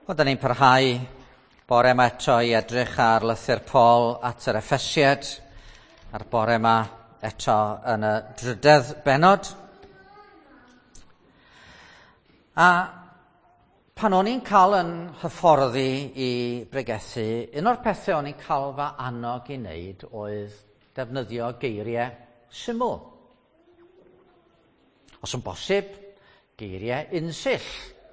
Wel, da ni'n parhau bore yma eto i edrych ar lythyr Paul at yr Effesied, a'r bore yma eto yn y 3 bennod. A pan o'n i'n cael yn hyfforddi i bregethu, un o'r pethau o'n i'n cael fy annog i wneud oedd defnyddio geiriau syml. Os yn bosib, geiriau unsill.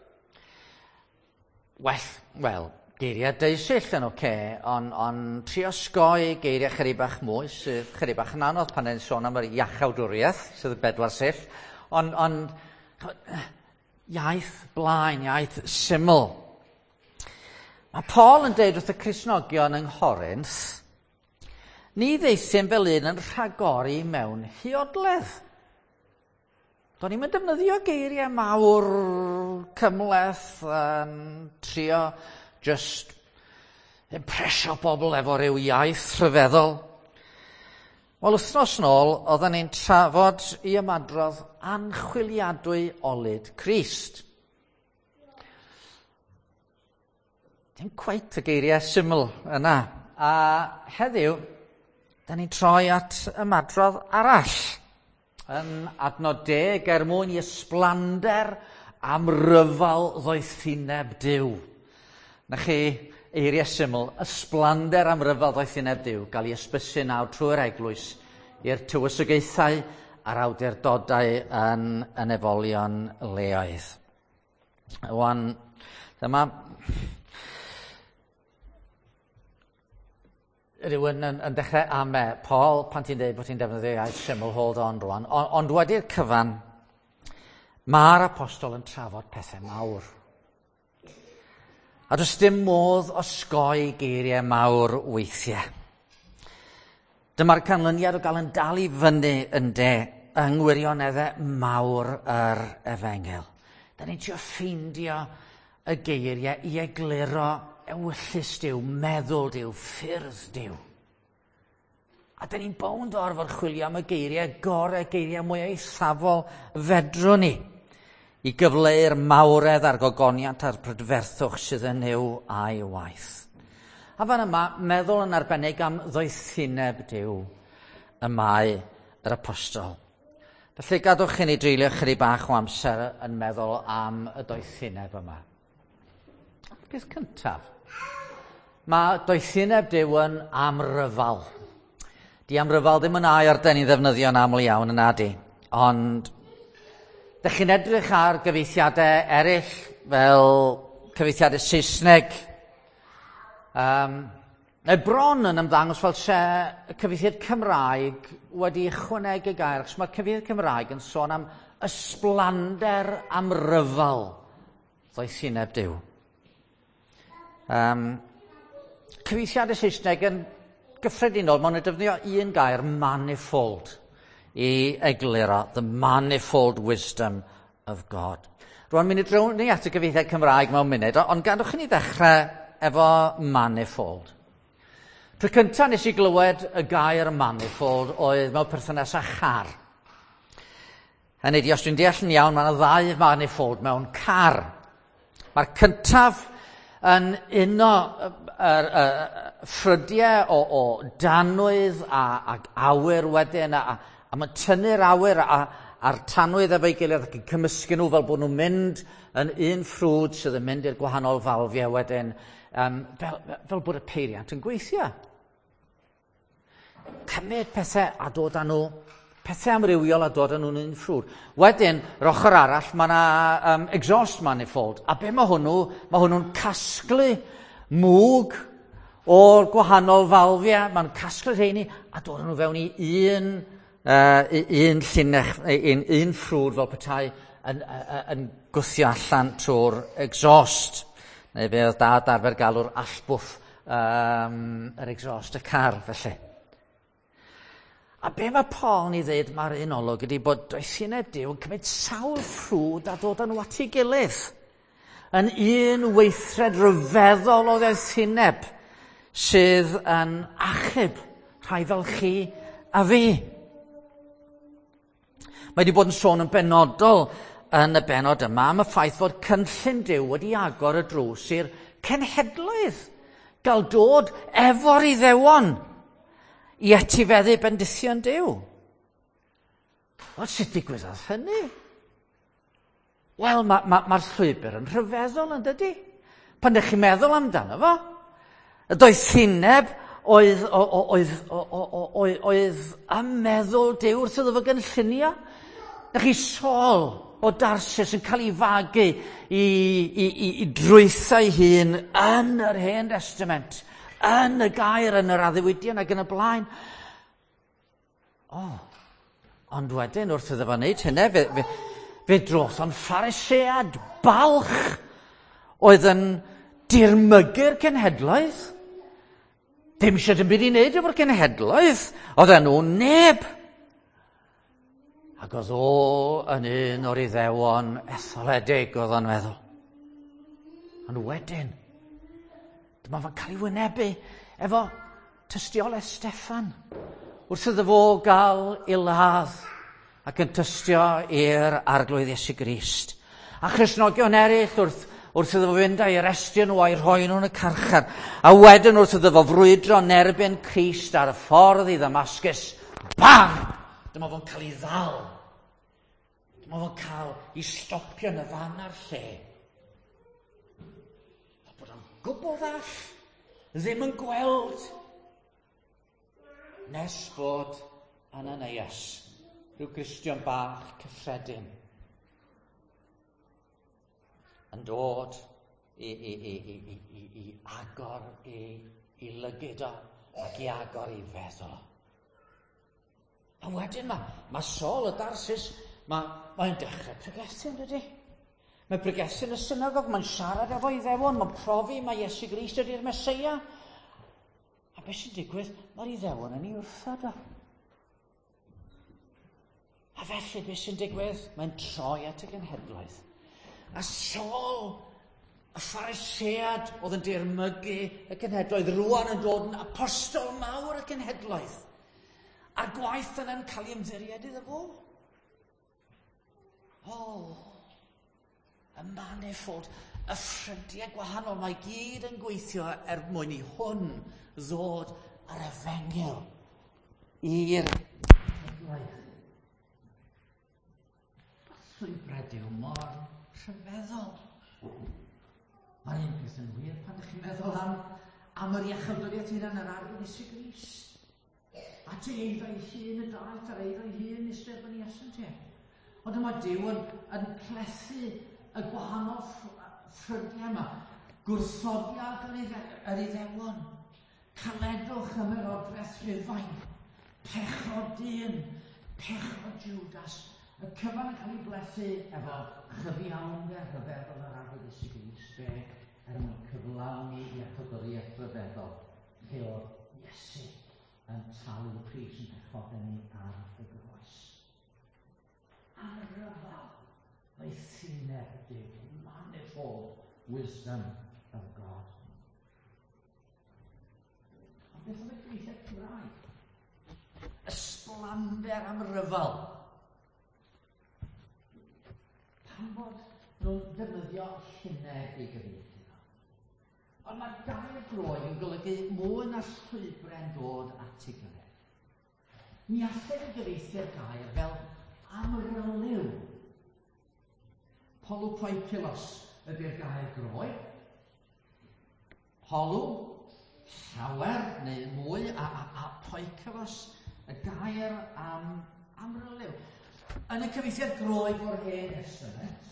Wel, geiriau deusill yn oce, ond trio osgoi geiriau chydig bach mwy, sydd chydig bach yn anodd pan ni'n sôn am yr iachawdwriaeth, sydd y 4 sill, ond iaith blaen, iaith syml. Mae Paul yn deud wrth y Cristnogion yng Nghorinth, ni ddeithim fel un yn rhagori mewn hiodledd. Do'n ni'n defnyddio geiriau mawr cymleth yn trio just impresio bobl efo ryw iaith rhyfeddol. Wel, wythnos nôl, oedden ni'n trafod i ymadrodd anchwiliadwy olyd Crist. Dim cweit y geiriau syml yna. A heddiw, da ni'n troi at ymadrodd arall. Yn adnod 10 mwyn i ysblander am ryfal ddoethineb Duw. Na chi, eiriau syml, ysblander am ryfal ddoethineb Duw, gael ei ysbysu nawr trwy'r eglwys i'r tywysogaethau a'r awdurdodau yn efolion leoedd. Wan, dyma rhywun yn dechrau am Paul, pan ti'n dweud bod ti'n defnyddio iaith syml, hold on rwan. Ond wedi'r cyfan, mae'r apostol yn trafod pethau mawr. A does dim modd osgoi geiriau mawr weithiau. Dyma'r canlyniad o gael yn dal i fyny yn yng ngwirioneddau mawr yr Efengel. Da ni'n trio ffeindio y geiriau i egluro ewyllus Duw, meddwl Duw, ffyrdd Duw. A da ni'n bownd o arfer chwilio am y geiriau gorau, geiriau mwy eithafol fedrwn ni i gyfleu'r mawredd a'r gogoniant a'r prydferthwch sydd yn yw a'i waith. A fan yma, meddwl yn arbennig am ddoethineb Duw y mae yr apostol. Felly gadwch i ni dreulio chydig bach o amser yn meddwl am y doethineb yma. Peth cyntaf, mae doethineb Duw yn amryfal. Di amryfal ddim yn air da ni'n ddefnyddio'n aml iawn yna di, ond ydych chi'n edrych ar gyfeithiadau eraill fel cyfeithiadau Saesneg. Neu bron yn ymddangos fel y cyfeithiad Cymraeg wedi ychwanegu gair, achos mae'r cyfeithiad Cymraeg yn sôn am ysblander amryfal ddoethineb Duw. Cyfeithiadau Saesneg yn gyffredinol, mae'n defnyddio un gair, manifold, i egluro, the manifold wisdom of God. Rwy'n mynd i drewnu at y gyfeithiad Cymraeg mewn munud, ond gadwch i ni ddechrau efo manifold. Tro cyntaf nes i glywed y gair manifold oedd mewn perthynas â char. Hynny di, os dwi'n deall yn iawn, mae yna 2 manifold mewn car. Mae'r cyntaf yn uno ffrydiau o danwydd a awyr wedyn, a mae'n tynnu'r awyr a'r tanwydd efo'i gilydd ac yn cymysgu nhw fel bod nhw'n mynd yn un ffrwd sydd yn mynd i'r gwahanol falfiau wedyn, fel bod y peiriant yn gweithio. Cymryd pethau a dod â nhw, pethau amrywiol a dod â nhw'n un ffrwd. Wedyn, yr ochr arall, mae yna exhaust manifold. A be mae hwnnw? Mae hwnnw'n casglu mwg o'r gwahanol falfiau. Mae'n casglu rheini a dod â nhw fewn i un llinell, un ffrwd fel petai yn gwthio allan trwy'r exhaust. Neu fe oedd dad arfer galw'r allbwff yr exhaust y car, felly. A be mae Paul ni ddweud mae'r un olwg ydy bod doethineb Duw yn cymryd sawl ffrwd a dod â nhw at ei gilydd. Yn un weithred ryfeddol o doethineb sydd yn achub rhai fel chi a fi. Mae wedi bod yn sôn yn benodol yn y benod yma am y ffaith fod cynllun Duw wedi agor y drws i'r cenhedloedd gael dod efo'r Iddewon i etifeddu bendithion Duw. Wel, sut ddigwyddodd hynny? Wel, mae'r llwybr yn rhyfeddol yn dydy. Pan ydych chi'n meddwl amdano fo, doedd Hineb oedd ym meddwl Duw wrth iddo fo gynllunio. Na chi Saul o Darsus yn cael ei fagu i drwytho ei hun yn yr Hen Testament, yn y gair, yn yr addewidion ac yn y blaen. Ond wedyn wrth iddo fo wneud hynny, fe droth o'n Pharisead balch oedd yn dirmygu'r cenhedloedd. Dim eisiau dim byd i wneud efo'r cenhedloedd. Oedd enw neb. Ac oedd o yn un o'r Iddewon etholedig oedd o'n meddwl. Ond wedyn, dyma fo'n cael ei wynebu efo tystiolaeth Steffan. Wrth iddo fo gael ei ladd ac yn tystio i'r arglwydd Iesu Grist. A Christnogion eraill wrth iddo fo fynd a'i arestio nhw a'i rhoi nhw'n y carchar. A wedyn wrth iddo fo frwydro yn erbyn Crist ar y ffordd i Ddamascus. Bam! Dyma fo'n cael ei ddal. Dyma fo'n cael ei stopio yn y fan a'r lle. A bod o'n gwbl ddall, ddim yn gweld. Nes bod Ananias, rhyw Gristion bach cyffredin, yn dod i agor i lygyd o ac i agor i feddwl. A wedyn mae Saul y Darsus, mae'n dechrau pregethu, dydy. Mae'n pregethu yn y synagog, mae'n siarad efo Iddewon, mae'n profi mae Iesu Grist ydy'r Meseia. A beth sy'n digwydd? Mae'r Iddewon yn ei wrthod o. A felly beth sy'n digwydd? Mae'n troi at y genhedloedd. A Saul, y Pharisead oedd yn dirmygu y genhedloedd, rwan yn dod yn apostol mawr y genhedloedd. A'r gwaith yna'n cael ei ymddiried iddo fo. Y manifold, y ffrindiau gwahanol, mae gyd yn gweithio mwyn i hwn ddod ar efengil i'r genhedloedd. Llwybrau Duw mor rhyfeddol. Mae un peth yn wir pan ydych chi'n meddwl am yr iachawdwriaeth hyn yn yr arglwydd Iesu Grist. A ti eiddo ei hun y daeth ar eiddo ei hun i Stepan Iesu'n te. Ond yma Duw yn plethu y gwahanol ffrindiau yma. Gwrthodiad yr Iddewon. Caledwch ym Merodreth Rhufain. Pechod dyn. Pechod Judas. Y cyfan yn cael ei blethu efo chyfiawnder rhyfeddol yr arglwydd Iesu Grist mwyn cyflawni iachawdwriaeth rhyfeddol lle oedd Iesu yn talu pris yn pechod ni ar y groes. Ar y rhyfel, mae thineb manifold wisdom of God. Ond beth oedd y gweithiau Cymraeg? Ysblander am ryfel. Pan bod nhw'n defnyddio llunau i gyfieithu nhw. Ond mae gair groen yn golygu mwy na llwybrau'n dod at ei gilydd. Mi allan yn gyfieithu'r gair fel amryliw. Polypoikilos ydy'r gair groen. Polw, llawer neu mwy, a poikilos, y gair am amryliw. Yn y cyfieithiad groen o'r Hen Testament,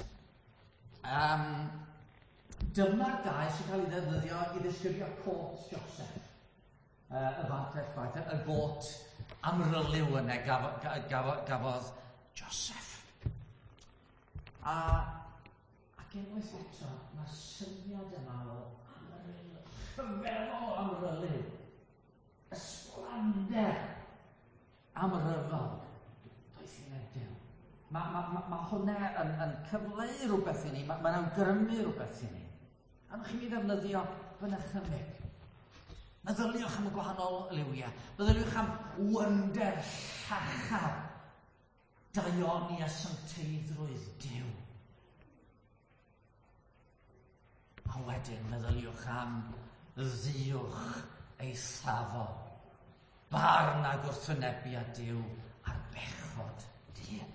dyma'r gair sy'n cael ei ddefnyddio i ddisgrifio cot Joseph. Y fantell, y got amryliw yna gafodd Joseph. Ac unwaith eto, mae syniad yma o rhyfeddol amryliw. Ysblander amryfol. Mae hwnna yn cyfleu rhywbeth i ni, mae'n awgrymu rhywbeth i ni. A mae chi'n ei ddefnyddio fy nychymig. Meddyliwch am y gwahanol liwiau. Meddyliwch am wynder llachar. Daioni a synteiddrwydd Duw. A wedyn meddyliwch am ddiwch ei safo, barn a gwrthwynebiad Duw a'r bechod dyn.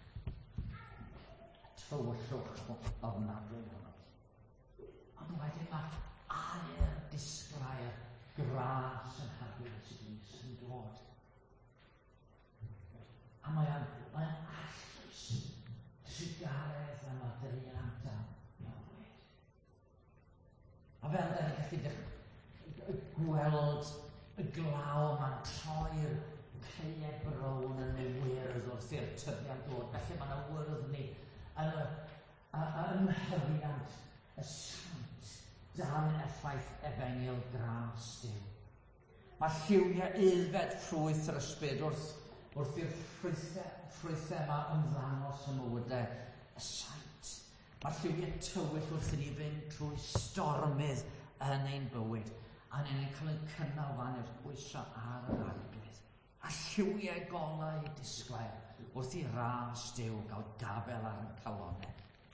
Tywyllwch ofnadwy hwnnw. Ond wedyn mae air disglair gras yn hagwyd Ysbryd yn dod. A mae'n allus trigaredd am y dreiant am bywyd. A fel da ni'n gallu gweld y glaw mae'n troi'r ceie brown yn ei wyrdd wrth i'r tyfiant dod. Felly mae'n awyrddni yn hyfiant y sant dan effaith efengyl gras Duw. Mae lliwiau aeddfed ffrwyth yr ysbryd wrth i'r ffrwythau yma ymddangos y mywydau y saint. Mae'r lliwiau tywyll wrth i ni fynd trwy stormydd yn ein bywyd, a ni'n cael ein cynnal fan i'r pwysau ar yr arglwydd. A lliwiau golau disglair wrth i ras Duw gael gafel ar y calonau.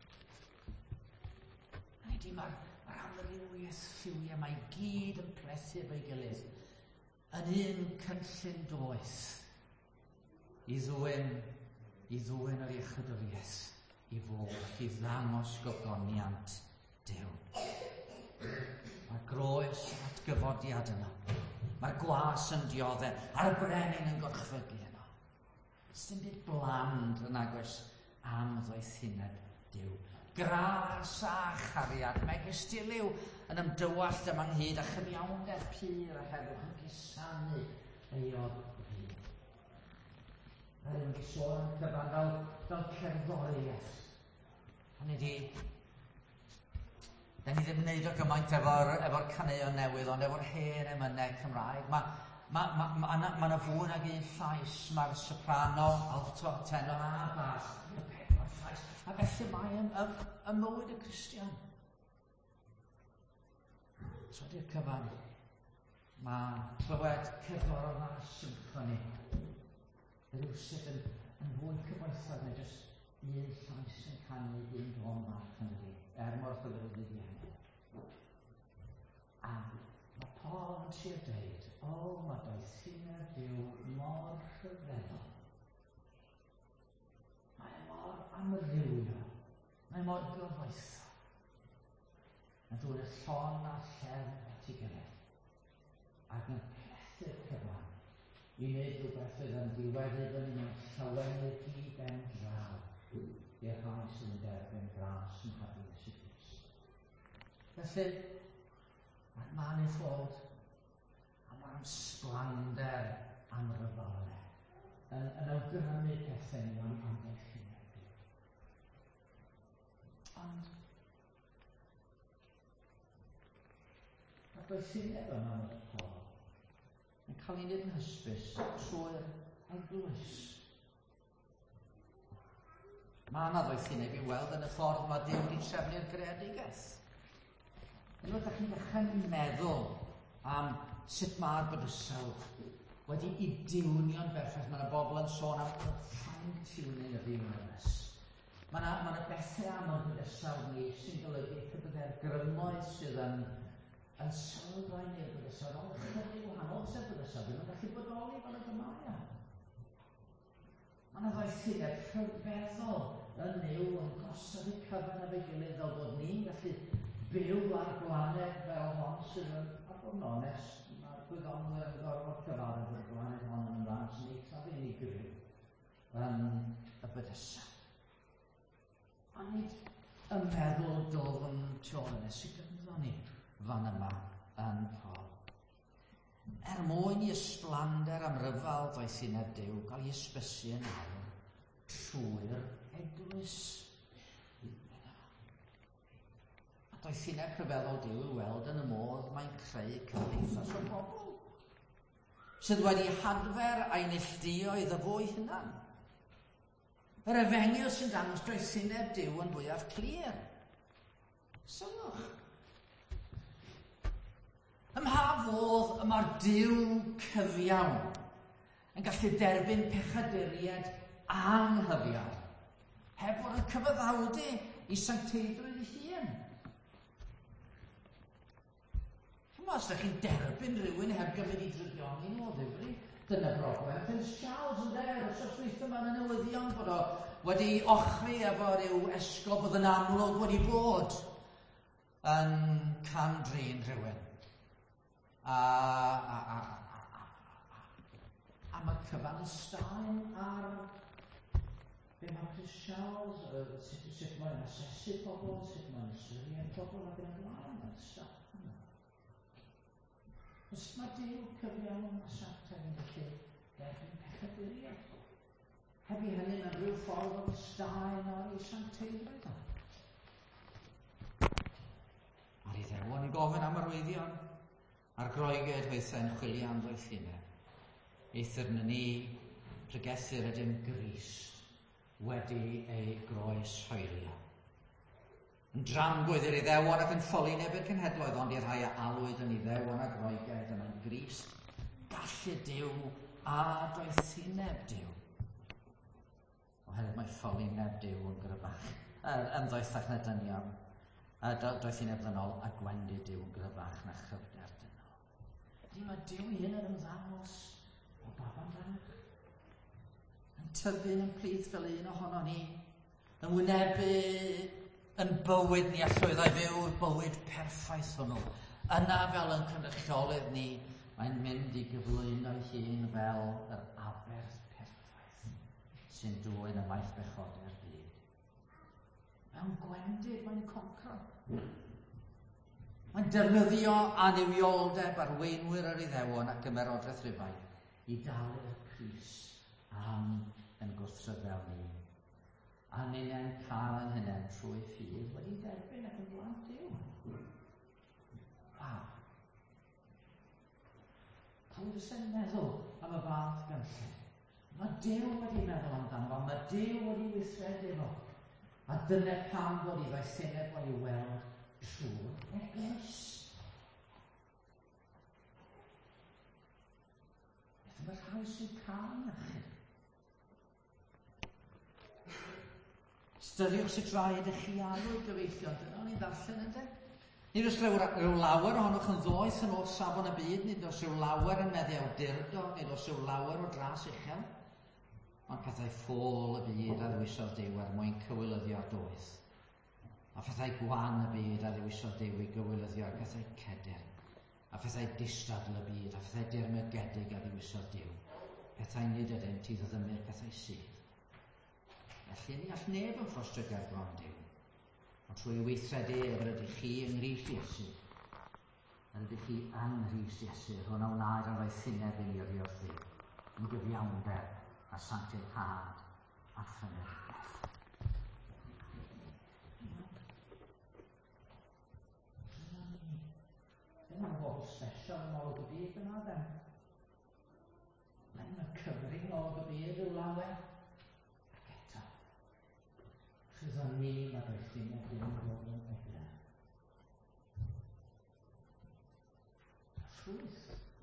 Mae'r amrywiaeth lliwiau mae gyd yn plethu efo'i gilydd yn un cynllun doeth i ddwyn yr iechydwriaeth i fod, i ddangos gogoniant Duw. Mae'r groes at gyfodiad yno. Mae'r gwas yn dioddau, a'r brenin yn gorchfygu yno. Sdim byd bland yn agos am ddoethineb Duw. Gras a chariad, mae gystilyw yn ymdywallt yma ynghyd a chyfiawnder pur a heddwch yn cusanu ei oddfi. Rydyn nhw'n sôn yn cyfan fel cerddoriaeth. Hynny di, da ni ddim yn neud o gymaint efo'r caneuon newydd, ond efo'r hen emynau Cymraeg. Mae yna fwy nag un llais, mae'r soprano, alto, tenor a bass. A felly mae y mywyd y Cristion. So di'r cyfan, mae clywed cerddor o'r symffoni. Rywsyd yn fwy cyfoethog neu jyst un llais yn canu un don bach yn ddi, mor chyfyrddyd i hynny. A mae Paul yn trio dweud, mae doethineb Duw mor rhyfeddol. Mae mor amrywio, mae mor gyfoethog. Yn dod y llon a llef at ei gilydd. Ac yn plethu'r cyfan i wneud rhywbeth fydd yn diweddyd yn un llawenydd i ben draw i'r rhai sy'n derbyn gras yn hadw Iesu Grist. Felly, mae'n ei ffod a mae'n sblander am ryfalau yn awgrymu pethau ni am amddiffyneb Duw. Ond ac oedd syniad yma yn y Paul yn cael ei wneud yn hysbys trwy'r eglwys. Mae yna ddoethineb i weld yn y ffordd mae Duw wedi trefnu'r greadigaeth. Unwaith ydych chi'n dechrau meddwl am sut mae'r bydysawd wedi i diwnio'n berffaith. Mae yna bobl yn sôn am fine-tuning y ddiwnyddus. Mae yna bethau am y bydysawd ni sy'n golygu cybyddau'r grymoedd sydd yn sylfaen i'r bydysawd, ond chydig wahanol sy'r bydysawd, ddim yn gallu bodoli fel y Gymraeg. Mae yna ddoethineb rhyfeddol yn Duw yn gosod eu cyfan efo'i gilydd fel bod ni'n gallu byw ar glaned fel hon sydd yn, a bod yn onest, mae'r gwyddonwyr yn gorfod cyfarfod y glaned hon yn dda sy'n eithaf unigryw yn y bydysawd. A nid y meddwl dofn tu ôl yna sy'n gyfnod ni fan yma yn Paul. Mwyn i ysblander am ryfal ddoethineb Duw gael ei ysbysu yn awr trwy'r eglwys. A doethineb rhyfeddol Duw i weld yn y modd mae'n creu cymdeithas o bobl sydd wedi hadfer a'i neilltuo iddo fo'i hunan. Yr efengyl sy'n dangos doethineb Duw yn fwyaf clir. Sylwch. Ym mha fodd mae'r Duw cyfiawn yn gallu derbyn pechaduriaid anghyfiawn heb fod yn cyfaddawdu i sancteiddrwydd ei hun. Os ydych chi'n derbyn rhywun heb gymryd i drygioni nhw o ddifri, dyna broblem. Prince Charles yn der, os oes weithio mewn y newyddion bod o wedi ochri efo ryw esgob oedd yn amlwg wedi bod yn camdrin rhywun. A mae cyfan y Stein ar be mae Prince Charles, sut mae'n asesu pobl, sut mae'n ystyried pobl ac yn ymlaen, mae'n stuff. Os mae Duw cyfiawn a Santa yn gallu derbyn pethau gwiriad. Heb i hynny mewn rhyw ffordd o'r Stein o'r ei sancteiddrwydd. Ar ei ddewon i gofyn am arwyddion a'r groeged weithau'n chwilio am ddoethineb. Eithir na ni pregethur ydym Grist wedi ei groes hoelio. Yn dramgwydd i'r Iddewon ac yn ffoli neb i'r cenhedloedd, ond i'r rhai a alwyd yn Iddewon a groeged yn Grist, gallu Duw a doethineb Duw. Oherwydd mae ffoli neb Duw yn gryfach, yn ddoethach na dynion, doethineb ddynol a gwendi Duw yn gryfach na chyfder dynol. Ydy mae Duw hyn yn ymddangos o baban bach, yn tyfu'n yn plith fel un ohono ni, yn wynebu yn bywyd ni a llwyddo i fyw'r bywyd perffaith hwnnw. Yna fel yn cynrychiolydd ni, mae'n mynd i gyflwyno ei hun fel yr aberth perffaith sy'n dwyn y maith bechode'r byd. Mewn gwendid mae'n concro. Mae'n defnyddio anifioldeb arweinwyr yr Iddewon ac ymerodraeth Rhufain i dalu'r pris am yn gwrthryfel ni. A ni'n cael yn hynny trwy ffydd wedi derbyn ac yn blant Duw. Waw. Pwy fysa'n meddwl am y fath gynllun? Mae Duw wedi meddwl amdano fo, mae Duw wedi weithredu fo. A dyna pam bod i faethineb o'i weld trwy'r eglwys. Beth mae'r rhai sy'n cael yn achub? Styriwch sut rai ydych chi alw gyfeillion, dyna ni'n darllen ynddo. Nid oes rhyw lawer ohonoch yn ddoeth yn oll safon y byd, nid oes rhyw lawer yn meddu awdurdod, nid oes rhyw lawer o dras uchel. Ond pethau ffôl y byd a ddewisiodd Duw mwyn cywilyddio'r doeth. A phethau gwan y byd a ddewisiodd Duw i gywilyddio ar pethau ceder. A phethau distadl y byd a phethau dirmygedig a ddewisiodd Duw. Pethau nid ydynt i ddydymur pethau sydd. Felly ni all neb yn ffrostio ger bron Duw. Ond trwy weithredu yr ydych chi yng Nghrist Iesu. Yr ydych chi yng Nghrist Iesu. Hwnnw wnaed yn faethineb i ni oddi wrth Dduw. Yn gyfiawnder a sancteiddhad a ffynnerth. Dyna yn bobl special yn ôl y byd yma, den. Mae'n cyfring ôl y byd yw lawer. Ac eto, sydd o'n ni mae faethineb ddim yn bod yn eglen. Ffrwyth.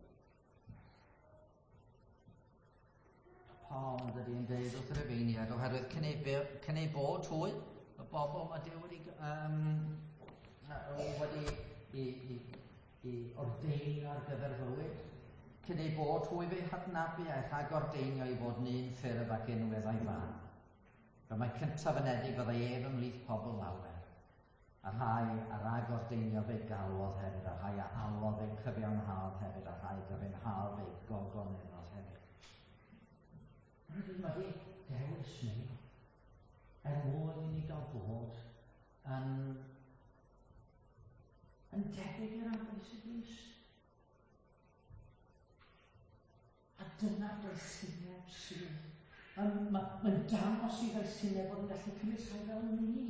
Paul ydy yn deud wrth yr Efeiniad oherwydd cynnig bod hwy y bobl mae Duw wedi i ordein ar gyfer fywyd. Cynnig bod hwy fe hadnabu a rhag ordeinio i fod yn un ffurf ac unwedd a'i fan. Fe mae cyntaf yn edig fyddai ef ymlith pobl lawer. A rhag ordeinio fe galwodd hefyd, a rhai a alwodd fe cyfiawnhad hefyd, a rhai gyfiawnhad fe gogoneddol hefyd. Rydyn wedi dewis ni mwyn i ni gael bod yn debyg i'r Aglwys y Grist. A dyna'r doethineb sydd. Mae'n dangos i doethineb bod yn gallu cymryd rhai fel ni.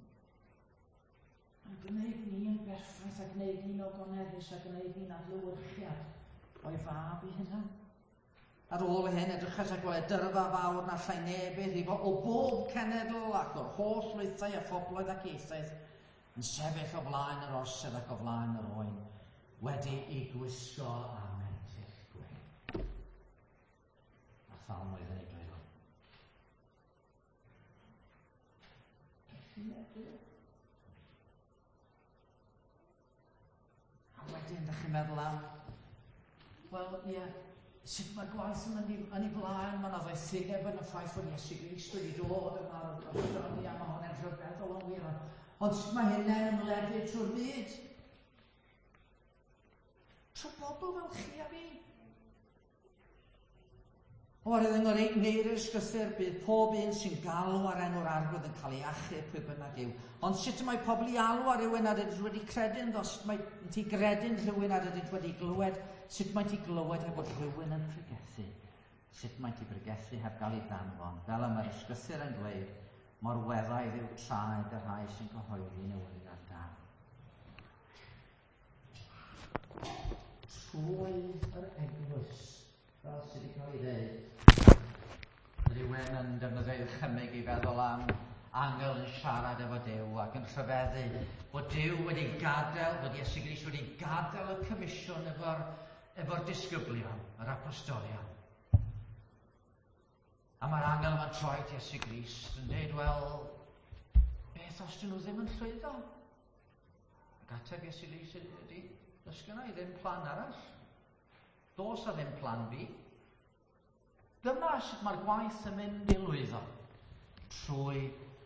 Mae'n gwneud ni yn berffaith a gwneud ni'n ogoneddus a gwneud ni'n adlewyrchiad o'i fab i hynna. Ar ôl hyn, edrychais a gweld dyrfa fawr na llai nebydd i o bob cenedl ac o'r holl lwythau a phobloedd ac ieithoedd yn sefyll o flaen yr orsedd ac o flaen yr oen, wedi i gwisgo a mentill gwyn. A psalmwydd yn ei gleio. A wedyn ydych chi'n meddwl am, wel, ie, sut mae'r gwaith yn ei blaen, mae'n addysgeb yn y ffaith bod Iesu Grist wedi dod yma'r Australia, mae hwnna'n rhyfeddol o'n wir. Ond sut mae hynny'n ymledu trwy'r byd? Trwy bobl fel chi a fi. Oherwydd yng Nghyr Ysgrythyr bydd pob un sy'n galw ar enw'r arglwydd yn cael ei achub pwy bynnag yw. Ond sut mae pobl i alw ar rhywun nad ydynt wedi credu'n ddo? Sut mae ti gredu'n rhywun nad ydynt wedi glywed? Sut mae ti glywed heb bod rhywun yn pregethu? Sut mae ti pregethu heb gael ei danfon? Fel y mae'r Ysgrythyr yn dweud, mor weddaidd yw traed y rhai sy'n cyhoeddi newyddiad da. Trwy yr eglwys, fel sydd wedi cael ei ddeud, rhywun yn defnyddio chymig i feddwl am angel yn siarad efo Duw ac yn rhyfeddu bod Duw wedi gadael, bod Iesu Grist wedi gadael y comisiwn efo'r disgyblion, yr apostolion. A mae'r angel yma'n troi at Iesu Grist yn dweud, wel, beth os dyn nhw ddim yn llwyddo? Ac ateb Iesu Grist ydy, does gynna i ddim plan arall. Does a ddim plan fi. Dyma sut mae'r gwaith yn mynd i lwyddo trwy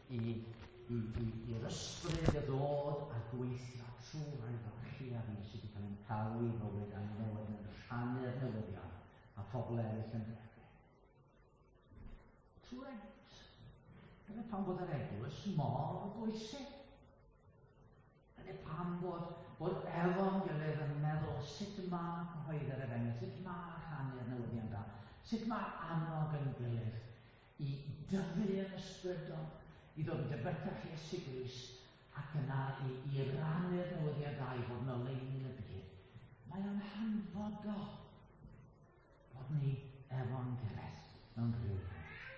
i'r ysbryd y ddod a gweithio trwy chi a fi sydd wedi cael ei cael i fywyd a'n newid yn rhannu'r newyddion a phobl eraill yn derbyn. Trwy'r eglwys. Dyna pam bod yr eglwys mor bwysig. Dyna pam bod efo'n gilydd yn meddwl sut mae cyhoeddi'r efengyl, sut mae rhannu'r newyddion da. Sut mae annog yn gilydd i dyfu yn ysbrydol, i ddod yn dybytach Iesu Grist ac yna i rannu'r newyddion da i fod yn oleuni yn y byd. Mae o'n hanfodol bod ni efo'n gilydd mewn rhyw.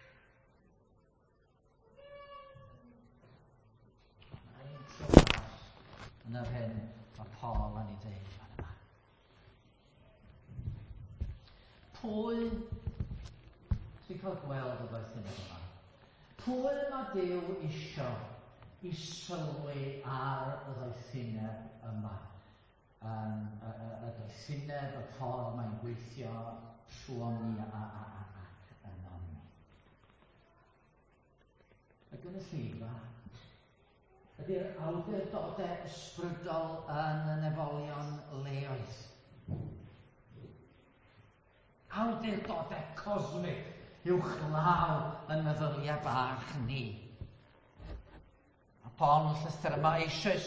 Mae'n trwbl yn yr hyn mae Paul yn ei ddeud fan yma. Pwy sy'n cael gweld y ddoethineb yma? Pwy mae Duw isio i sylwi ar y ddoethineb yma? Y ddoethineb, y ffordd mae'n gweithio trwy ni ac yno ni. Y gynulleidfa ydy'r awdurdodau ysbrydol yn y nefolion leoedd. Awdurdodau cosmig uwchlaw yn meddyliau bach ni. A Paul yn llythyr yma eisoes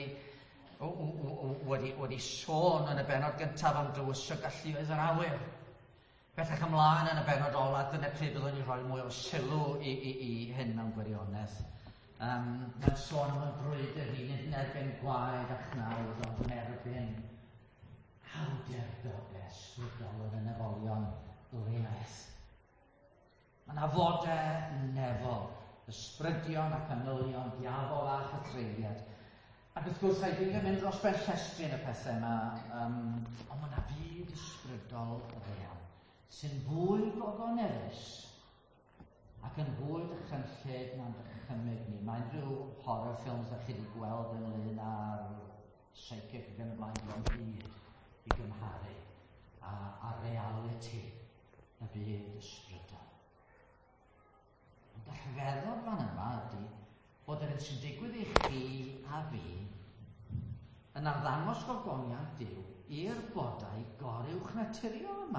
wedi sôn yn y benod gyntaf am drws o galluoedd yr awyr. Bellach ymlaen yn y benod ola, dyna pryd byddwn ni rhoi mwy o sylw i hyn mewn gwirionedd. Mae'n sôn am y brwydr i nid yn erbyn gwaed a chnawd, ond yn erbyn awdurdodau ysbrydol yn y nefolion leoedd. Mae yna fodau nefol, ysbrydion ac anylion, diafol a chytreiliad. Ac wrth gwrs, rhaid i mynd dros ben llestri yn y pethau yma, ond mae yna byd ysbrydol real, sy'n fwy gogonerus ac yn fwy dychrynllyd na'n dychymyg ni. Mae'n rhyw horror ffilms da chi wedi gweld ynglyn â'r psychic ac yn y blaen o'n byd i gymharu a reality y byd ysbrydol. Ond y rhyfeddol fan yma ydy bod yr un sy'n digwydd i chi a fi yn arddangos gogoniant Duw i'r bodau goruwch naturiol yma.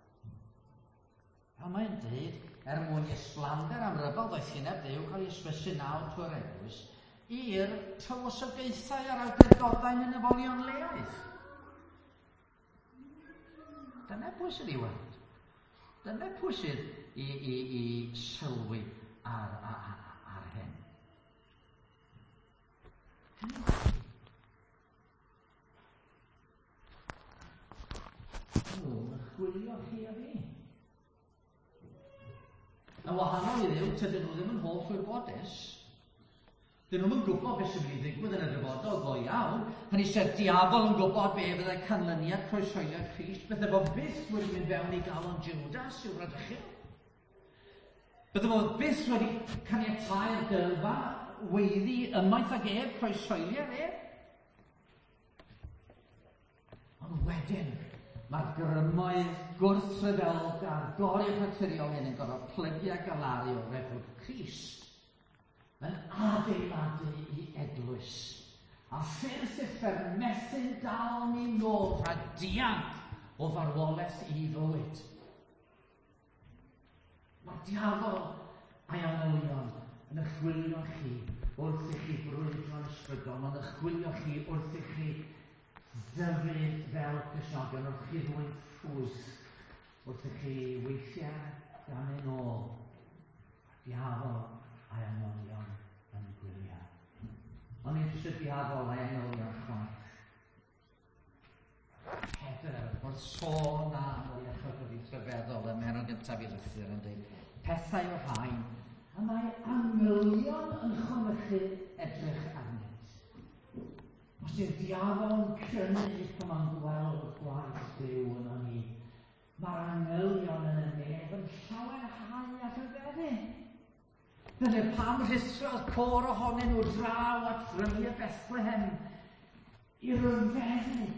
Fel mae'n dweud, mwyn i ysblander am rybal ddoethineb Duw cael ei ysbysu nawr trwy'r eglwys i'r tywysogaethau a'r awdurdodau yn y nefolion leoedd. Dyna pwy sydd i weld. Dyna pwy sydd i sylwi ar hyn. Yn chwilio chi a fi. Yn wahanol i Dduw, tydyn nhw ddim yn holl wybodus. Dyn nhw'n gwybod beth sy'n mynd i ddigwydd yn y dyfodol go iawn. Hynny sef diafol yn gwybod be fyddai canlyniad croeshoeliad Crist. Bydde fo byth wedi mynd fewn i galon Judas yw'r radychol. Bydde fo byth wedi caniatáu'r gyrfa weiddi ymaith ag ef croeshoeliad ef. Ond wedyn, mae'r grymoedd gwrthryfelgar goruwchnaturiol hyn yn gorfod plygu a galaru o refwd Crist yn adeiladu i eglwys. A ffyrdd sydd permethu'n dal ni nôl rhag dianc o farwolaeth i fywyd. Mae diafol a'i anylion yn ychwilio chi wrth i chi brwydro'n ysbrydol, mae'n ychwilio chi wrth i chi dyfu fel Cristnogion, wrth chi ddwy'n ffwys, wrth i chi weithiau gan ein ôl. Diafol a'i anylion yn gwylio. Ond nid eisiau diafol a'i anylion chwaith. Pedr, wrth sôn am o'i echwydd rhyfeddol yn mewn gyntaf i'r lythyr yn dweud, pethau o'r rhain, a mae anylion yn chwynchu edrych arnynt. Os yw'r diafol yn cynnig pan mae'n gweld gwaith Duw yno ni, mae'r anylion yn y nef yn llawenhau a rhyfeddu. Dyna pam rhisrodd côr ohonyn nhw draw at frynu Bethlehem i ryfeddu.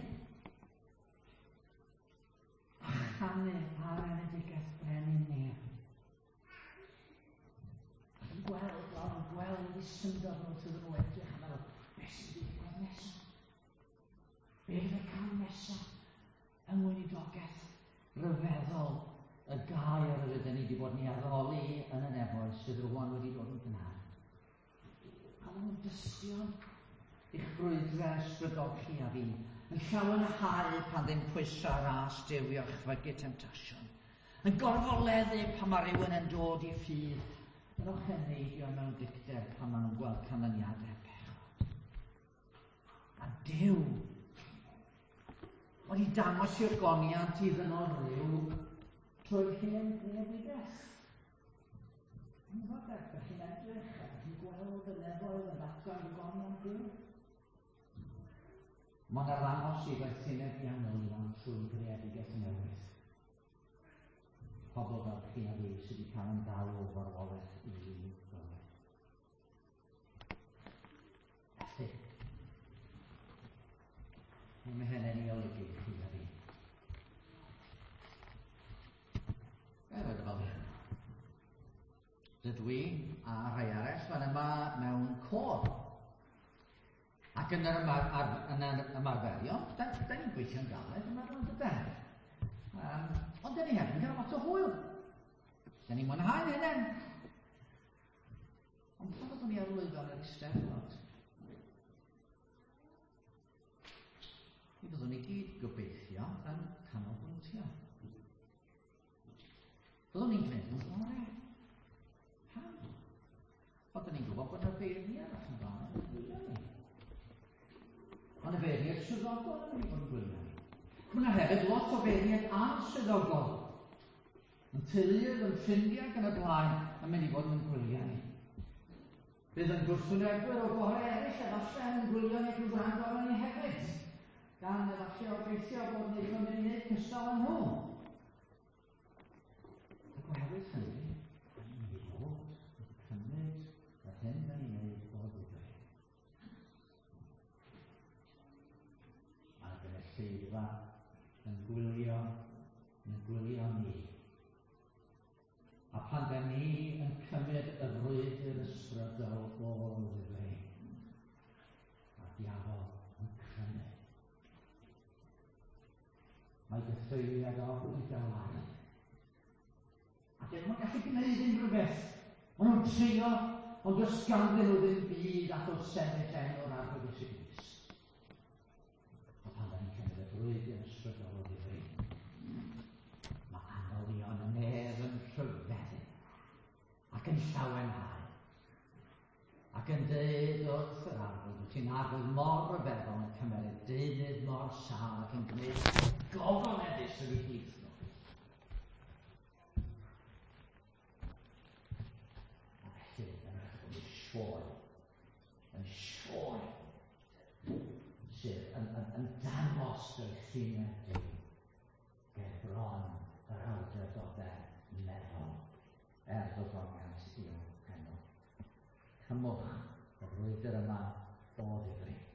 A chanu ar enedigeth brenin nef. Yn gweld i syndod nhw sydd yn wedrych yn meddwl, beth sydd wedi digwydd nesaf? Be fydd y cam nesaf yng ngweinidogeth ryfeddol y gair yr ydyn ni wedi bod ni addoli yn y nefoedd sydd rwan wedi dod yn gynnar. A maen nhw'n dystion i'ch brwydrau ysbrydol chi a fi yn llawenhau pan ddim pwysau ras dewio'ch fygu temptasiwn. Yn gorfoleddu pan mae rhywun yn dod i ffydd. Yr o'ch yn neidio mewn dicter pan maen nhw'n gweld canlyniadau pechod. A Duw wedi dangos i'r goniant i ddynol ryw trwy'r hen greadigaeth. Yn fodach, bych chi'n edrych a bych chi'n gweld y nefoedd yn ddatgan y goniant Duw. Mae'n arddangos i gwerthineb i anylion trwy'r greadigaeth newydd. Pobl fel chi a fi sydd wedi cael yn dal o farwolaeth i fywyd. Felly, mae hynny'n ei olygu chi a fi. Roedd y fel hyn. Dydw i a rhai arall fan yma mewn côr. Ac yn yr ymarferion, da ni'n gweithio'n galed yma mewn dydyn. Ond da ni hefyd yn cael lot o hwyl. Da ni'n mwynhau hynny. Ond pan byddwn ni ar lwyfan yr Eisteddfod, mi byddwn ni gyd gobeithio yn canolbwyntio. Byddwn ni'n gwneud yn gore. Pam? Ond da ni'n gwybod bod yna beirniad ac yn fan yn gwylio ni. Ond y beirniad swyddogol yn mynd i fod yn gwylio ni. Mae yna hefyd lot o beirniad answyddogol. Yn teuluoedd, yn ffrindiau ac yn y blaen yn mynd i fod yn gwylio ni. Bydd yn gwrthwynebwyr o gorau eraill efallai yn gwylio ni drwy wrando arno ni hefyd. Gan efallai obeithio bod ni'n mynd i wneud cystal yn nhw. Ac oherwydd hynny, ni'n mynd i fod yn cymryd y hyn da ni'n wneud o ddifri. Mae'n gynulleidfa yn gwylio ni. A pan da ni yn cymryd y frwydr ysbrydol o ddifri, a diafol yn crynu. Mae gyffeiriad o'r galaru. A dyn nhw'n gallu gwneud unrhyw beth. Maen nhw'n trio, ond does ganddyn nhw ddim byd at o sefyll enw'r arfer ysbrydol. A pan da ni'n cymryd y frwydr ysbrydol o ddifri, mae anylion y nef yn rhyfeddu ac yn llawenhau ac yn dweud wrth yr arwydd wyt ti'n arwydd mor ryfeddol yn cymeryd deunydd mor sal ac yn gwneud gogoledus yn ei hith nhw. A felly yn sioe sydd yn dangos gweithineb Duw ger bron yr awdurdodau meddwl ddogoniant i'w enw. Cymwch y frwydr yma o ddifri.